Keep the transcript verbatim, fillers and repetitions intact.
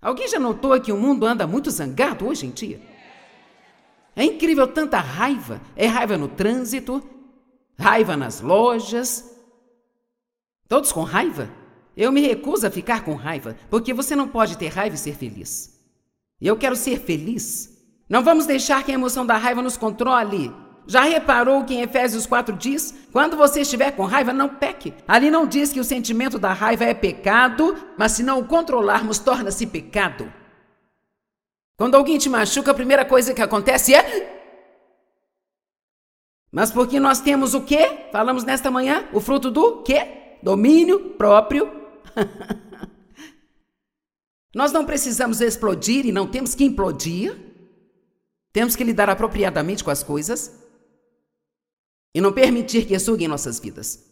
Alguém já notou que o mundo anda muito zangado hoje em dia? É incrível tanta raiva. É raiva no trânsito, raiva nas lojas. Todos com raiva? Eu me recuso a ficar com raiva, porque você não pode ter raiva e ser feliz. Eu quero ser feliz. Não vamos deixar que a emoção da raiva nos controle. Já reparou que em Efésios quatro diz, quando você estiver com raiva, não peque. Ali não diz que o sentimento da raiva é pecado, mas se não o controlarmos, torna-se pecado. Quando alguém te machuca, a primeira coisa que acontece é... Mas porque nós temos o quê? Falamos nesta manhã, o fruto do quê? Domínio próprio. Nós não precisamos explodir e não temos que implodir. Temos que lidar apropriadamente com as coisas e não permitir que suguem nossas vidas.